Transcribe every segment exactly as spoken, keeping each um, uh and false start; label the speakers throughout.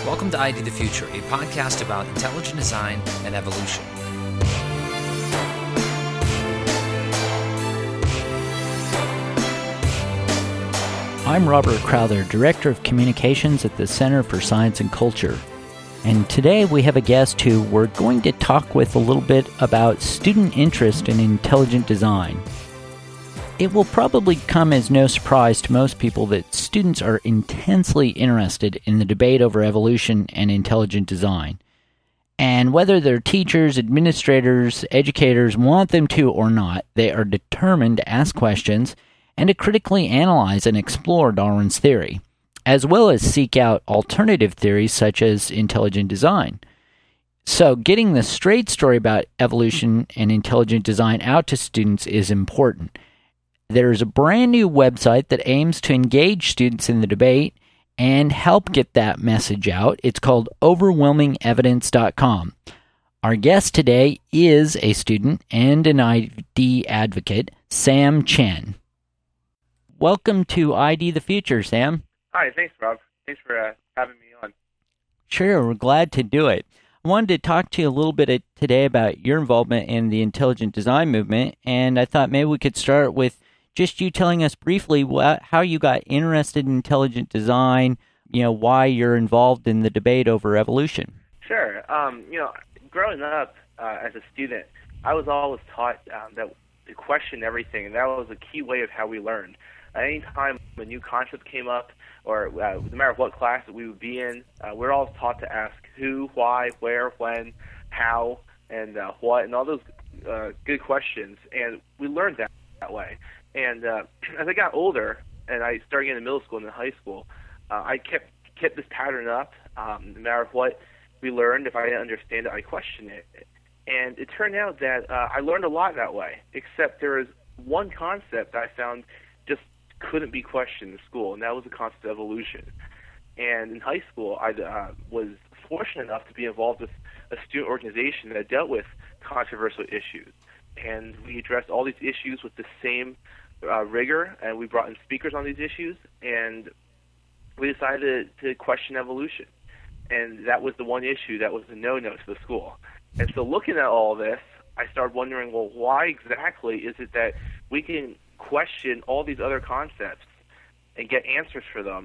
Speaker 1: Welcome to I D the Future, a podcast about intelligent design and evolution.
Speaker 2: I'm Robert Crowther, Director of Communications at the Center for Science and Culture. And today we have a guest who we're going to talk with a little bit about student interest in intelligent design. It will probably come as no surprise to most people that students are intensely interested in the debate over evolution and intelligent design. And whether their teachers, administrators, educators want them to or not, they are determined to ask questions and to critically analyze and explore Darwin's theory, as well as seek out alternative theories such as intelligent design. So getting the straight story about evolution and intelligent design out to students is important. There's a brand new website that aims to engage students in the debate and help get that message out. It's called overwhelming evidence dot com. Our guest today is a student and an I D advocate, Sam Chen. Welcome to I D the Future, Sam.
Speaker 3: Hi, thanks, Rob. Thanks for uh, having me on.
Speaker 2: Sure, we're glad to do it. I wanted to talk to you a little bit today about your involvement in the intelligent design movement, and I thought maybe we could start with just you telling us briefly what, how you got interested in intelligent design, you know, why you're involved in the debate over evolution.
Speaker 3: Sure. Um, you know, growing up uh, as a student, I was always taught um, that to question everything, and that was a key way of how we learned. At any time a new concept came up, or uh, no matter what class that we would be in, uh, we're always taught to ask who, why, where, when, how, and uh, what, and all those uh, good questions, and we learned that that way. And uh, as I got older and I started getting into middle school and then high school, uh, I kept kept this pattern up. Um, no matter what we learned, if I didn't understand it, I questioned it. And it turned out that uh, I learned a lot that way, except there was one concept I found just couldn't be questioned in school, and that was the concept of evolution. And in high school, I uh, was fortunate enough to be involved with a student organization that dealt with controversial issues. And we addressed all these issues with the same uh, rigor, and we brought in speakers on these issues, and we decided to, to question evolution. And that was the one issue that was a no-no to the school. And so looking at all this, I started wondering, well, why exactly is it that we can question all these other concepts and get answers for them,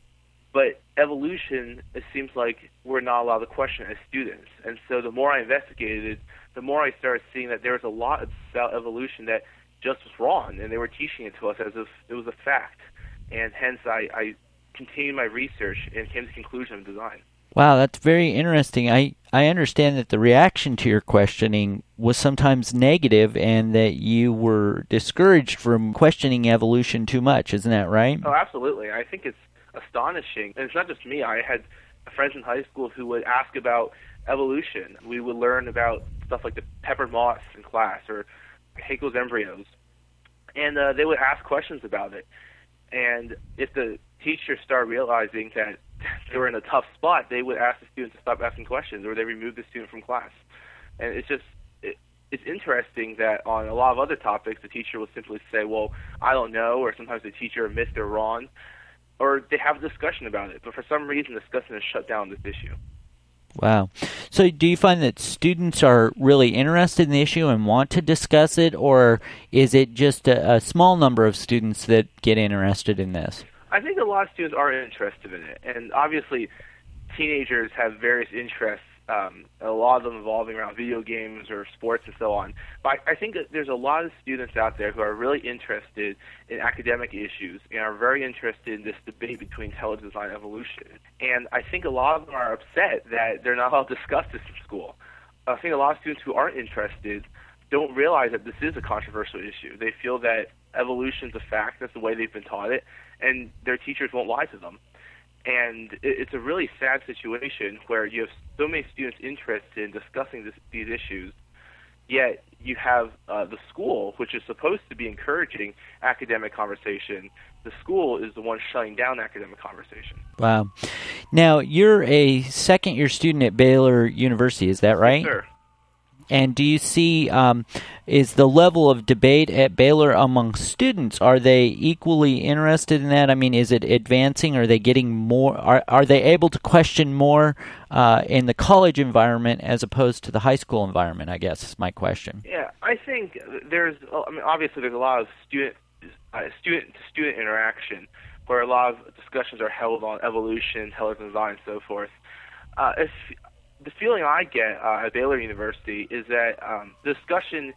Speaker 3: but evolution, it seems like we're not allowed to question as students. And so the more I investigated, the more I started seeing that there was a lot about evolution that just was wrong, and they were teaching it to us as if it was a fact. And hence I, I continued my research and came to the conclusion of design.
Speaker 2: Wow, that's very interesting. I, I understand that the reaction to your questioning was sometimes negative and that you were discouraged from questioning evolution too much. Isn't that right?
Speaker 3: Oh, absolutely. I think it's astonishing. And it's not just me. I had friends in high school who would ask about evolution. We would learn about stuff like the peppered moths in class or Haeckel's embryos. And uh, they would ask questions about it. And if the teacher started realizing that they were in a tough spot, they would ask the student to stop asking questions, or they remove the student from class. And it's just, it, it's interesting that on a lot of other topics, the teacher will simply say, well, I don't know, or sometimes the teacher admits they're wrong, or they have a discussion about it. But for some reason, the discussion is shut down this issue.
Speaker 2: Wow. So do you find that students are really interested in the issue and want to discuss it, or is it just a, a small number of students that get interested in this?
Speaker 3: I think a lot of students are interested in it, and obviously teenagers have various interests, um, a lot of them involving around video games or sports and so on. But I think that there's a lot of students out there who are really interested in academic issues and are very interested in this debate between intelligent design and evolution. And I think a lot of them are upset that they're not allowed to discuss this in school. I think a lot of students who aren't interested don't realize that this is a controversial issue. They feel that evolution is a fact, that's the way they've been taught it, and their teachers won't lie to them. And it's a really sad situation where you have so many students interested in discussing this, these issues, yet you have uh, the school, which is supposed to be encouraging academic conversation. The school is the one shutting down academic conversation.
Speaker 2: Wow. Now, you're a second-year student at Baylor University, is that right?
Speaker 3: Yes, sir.
Speaker 2: And do you see, um, is the level of debate at Baylor among students, are they equally interested in that? I mean, is it advancing? Are they getting more, are, are they able to question more uh, in the college environment as opposed to the high school environment, I guess is my question.
Speaker 3: Yeah, I think there's, I mean, obviously there's a lot of student, uh, student-to-student interaction where a lot of discussions are held on evolution, intelligent design, and so forth. Uh, if the feeling I get uh, at Baylor University is that um, discussion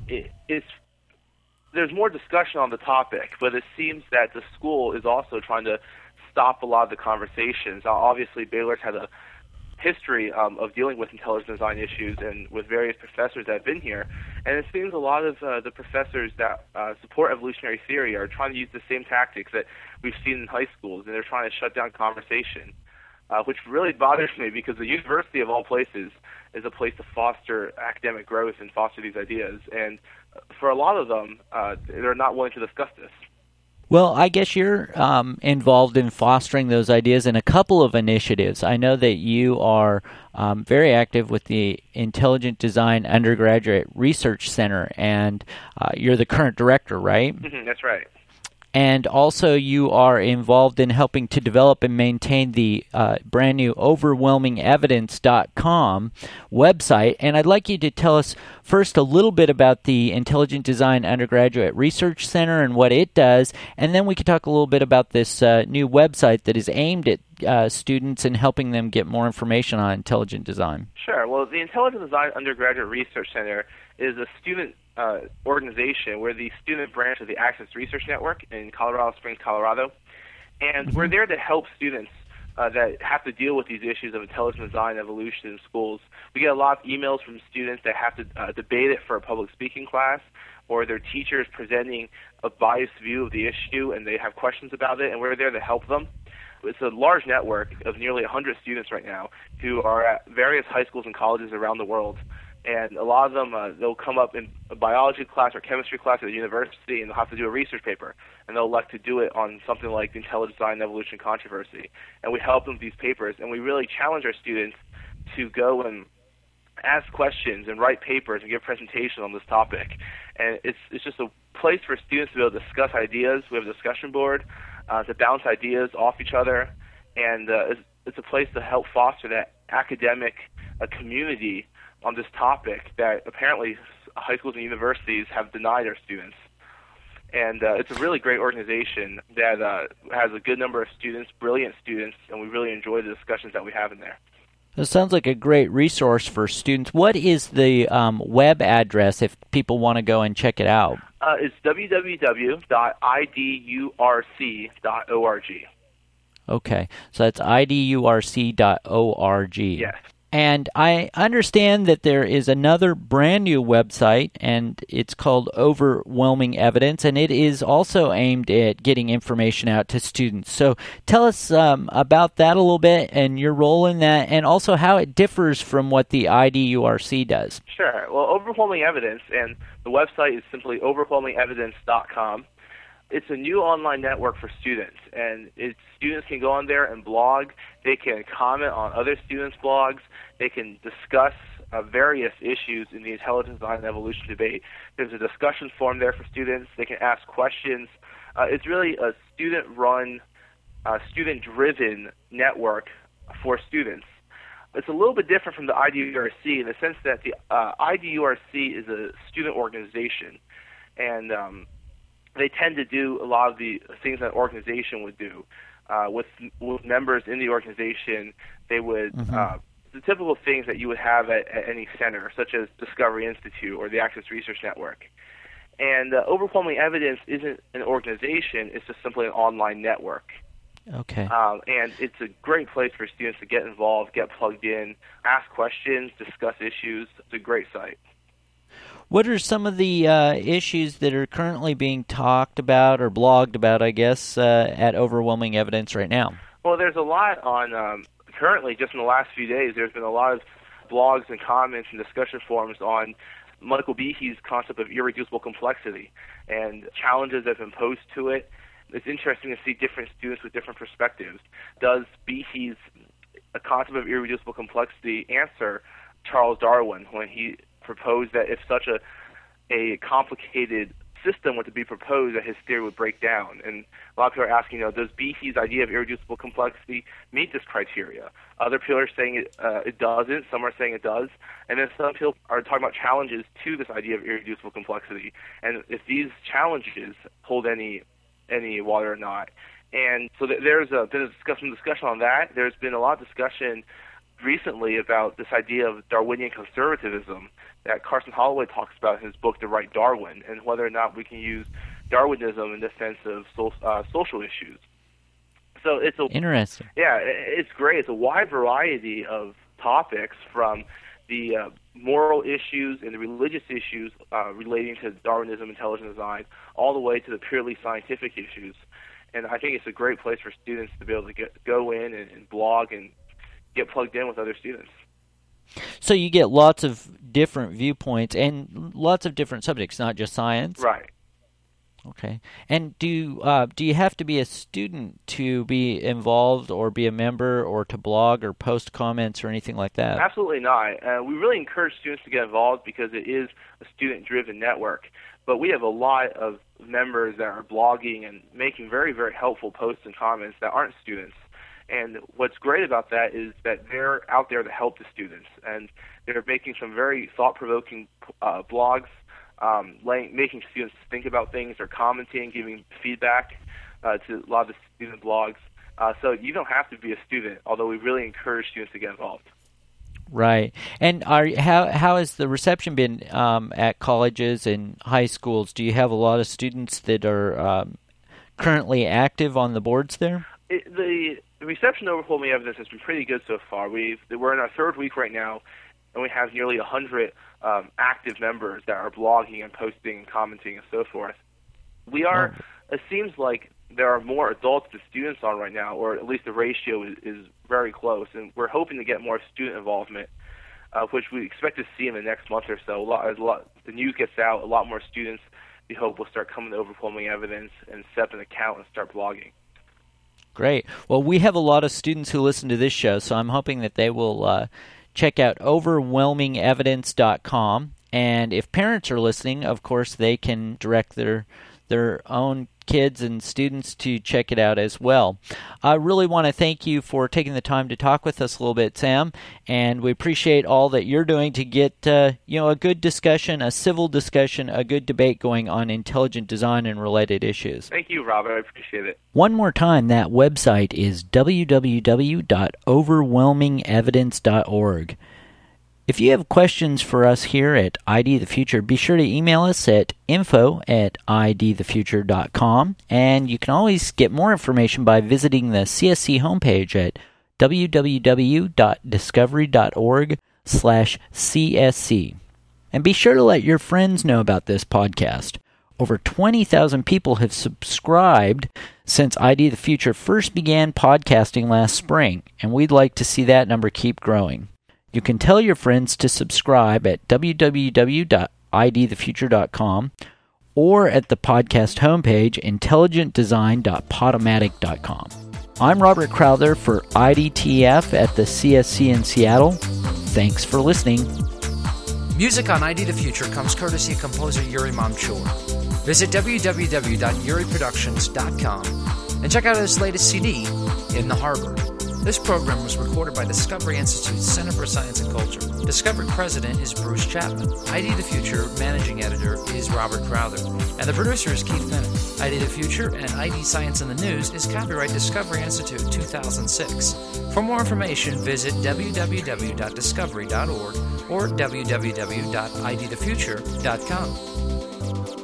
Speaker 3: is, there's more discussion on the topic, but it seems that the school is also trying to stop a lot of the conversations. Uh, obviously, Baylor's had a history um, of dealing with intelligent design issues and with various professors that have been here, and it seems a lot of uh, the professors that uh, support evolutionary theory are trying to use the same tactics that we've seen in high schools, and they're trying to shut down conversation. Uh, which really bothers me because the university of all places is a place to foster academic growth and foster these ideas. And for a lot of them, uh, they're not willing to discuss this.
Speaker 2: Well, I guess you're um, involved in fostering those ideas in a couple of initiatives. I know that you are um, very active with the Intelligent Design Undergraduate Research Center, and uh, you're the current director, right?
Speaker 3: Mm-hmm, that's right.
Speaker 2: And also you are involved in helping to develop and maintain the uh, brand new overwhelming evidence dot com website. And I'd like you to tell us first a little bit about the Intelligent Design Undergraduate Research Center and what it does, and then we could talk a little bit about this uh, new website that is aimed at uh, students and helping them get more information on intelligent design.
Speaker 3: Sure. Well, the Intelligent Design Undergraduate Research Center is a student uh, organization. We're the student branch of the Access Research Network in Colorado Springs, Colorado. And mm-hmm. we're there to help students uh, that have to deal with these issues of intelligent design, evolution in schools. We get a lot of emails from students that have to uh, debate it for a public speaking class, or their teachers presenting a biased view of the issue and they have questions about it, and we're there to help them. It's a large network of nearly one hundred students right now who are at various high schools and colleges around the world. And a lot of them, uh, they'll come up in a biology class or chemistry class at the university, and they'll have to do a research paper. And they'll elect to do it on something like the intelligent design and evolution controversy. And we help them with these papers, and we really challenge our students to go and ask questions and write papers and give presentations on this topic. And it's it's just a place for students to be able to discuss ideas. We have a discussion board uh, to bounce ideas off each other, and uh, it's, it's a place to help foster that academic uh, community on this topic that apparently high schools and universities have denied our students. And uh, it's a really great organization that uh, has a good number of students, brilliant students, and we really enjoy the discussions that we have in there.
Speaker 2: It sounds like a great resource for students. What is the um, web address if people want to go and check it out?
Speaker 3: Uh, it's w w w dot i d u r c dot org.
Speaker 2: Okay, so that's i d u r c dot org.
Speaker 3: Yes.
Speaker 2: And I understand that there is another brand new website, and it's called Overwhelming Evidence, and it is also aimed at getting information out to students. So tell us um, about that a little bit and your role in that, and also how it differs from what the I D U R C does.
Speaker 3: Sure. Well, Overwhelming Evidence, and the website is simply overwhelming evidence dot com. It's a new online network for students, and it's, students can go on there and blog. They can comment on other students' blogs. They can discuss uh, various issues in the intelligent design and evolution debate. There's a discussion forum there for students. They can ask questions. Uh, it's really a student-run, uh, student-driven network for students. It's a little bit different from the I D U R C in the sense that the uh, I D U R C is a student organization, and um, they tend to do a lot of the things that an organization would do. Uh, with, with members in the organization, they would, mm-hmm. uh, the typical things that you would have at, at any center, such as Discovery Institute or the Access Research Network. And uh, Overwhelming Evidence isn't an organization, it's just simply an online network.
Speaker 2: Okay.
Speaker 3: Um, and it's a great place for students to get involved, get plugged in, ask questions, discuss issues. It's a great site.
Speaker 2: What are some of the uh, issues that are currently being talked about or blogged about, I guess, uh, at Overwhelming Evidence right now?
Speaker 3: Well, there's a lot on, um, currently, just in the last few days, there's been a lot of blogs and comments and discussion forums on Michael Behe's concept of irreducible complexity and challenges that have been posed to it. It's interesting to see different students with different perspectives. Does Behe's concept of irreducible complexity answer Charles Darwin when he proposed that if such a a complicated system were to be proposed, that his theory would break down. And a lot of people are asking, you know, does Behe's idea of irreducible complexity meet this criteria? Other people are saying it, uh, it doesn't. Some are saying it does. And then some people are talking about challenges to this idea of irreducible complexity, and if these challenges hold any any water or not. And so th- there's a, been a discussion, discussion on that. There's been a lot of discussion recently about this idea of Darwinian conservatism that Carson Holloway talks about in his book, The Right Darwin, and whether or not we can use Darwinism in defense of so, uh, social issues. So it's a
Speaker 2: interesting.
Speaker 3: Yeah, it's great. It's a wide variety of topics, from the uh, moral issues and the religious issues uh, relating to Darwinism, intelligent design, all the way to the purely scientific issues. And I think it's a great place for students to be able to get, go in and, and blog and get plugged in with other students.
Speaker 2: So you get lots of different viewpoints and lots of different subjects, not just science?
Speaker 3: Right.
Speaker 2: Okay. And do uh, do you have to be a student to be involved or be a member or to blog or post comments or anything like that?
Speaker 3: Absolutely not. Uh, we really encourage students to get involved because it is a student-driven network. But we have a lot of members that are blogging and making very, very helpful posts and comments that aren't students. And what's great about that is that they're out there to help the students, and they're making some very thought-provoking uh, blogs, um, laying, making students think about things, or commenting, giving feedback uh, to a lot of the student blogs. Uh, so you don't have to be a student, although we really encourage students to get involved.
Speaker 2: Right. And are how how has the reception been um, at colleges and high schools? Do you have a lot of students that are um, currently active on the boards there?
Speaker 3: It, the The reception of overwhelming evidence has been pretty good so far. We've, we're in our third week right now, and we have nearly one hundred um, active members that are blogging and posting and commenting and so forth. We are, oh. It seems like there are more adults than students on right now, or at least the ratio is, is very close, and we're hoping to get more student involvement, uh, which we expect to see in the next month or so. A lot, as a lot, the news gets out, a lot more students, we hope, will start coming to overwhelming evidence and set up an account and start blogging.
Speaker 2: Great. Well, we have a lot of students who listen to this show, so I'm hoping that they will uh, check out overwhelming evidence dot com. And if parents are listening, of course, they can direct their their own kids and students to check it out as well. I really want to thank you for taking the time to talk with us a little bit, Sam, and we appreciate all that you're doing to get uh, you know a good discussion, a civil discussion, a good debate going on intelligent design and related issues.
Speaker 3: Thank you, Robert. I appreciate it.
Speaker 2: One more time, that website is w w w dot overwhelming evidence dot org. If you have questions for us here at I D the Future, be sure to email us at info at I D the future dot com, and you can always get more information by visiting the C S C homepage at w w w dot discovery dot org slash C S C. And be sure to let your friends know about this podcast. Over twenty thousand people have subscribed since I D the Future first began podcasting last spring, and we'd like to see that number keep growing. You can tell your friends to subscribe at w w w dot I D the future dot com or at the podcast homepage, intelligent design dot podomatic dot com. I'm Robert Crowther for I D T F at the C S C in Seattle. Thanks for listening.
Speaker 1: Music on I D the Future comes courtesy of composer Yuri Mamchur. Visit w w w dot yuri productions dot com and check out his latest C D, In the Harbor. This program was recorded by Discovery Institute's Center for Science and Culture. Discovery President is Bruce Chapman. I D the Future Managing Editor is Robert Crowther. And the producer is Keith Bennett. I D the Future and I D Science in the News is copyright Discovery Institute two thousand six. For more information, visit w w w dot discovery dot org or w w w dot I D the future dot com.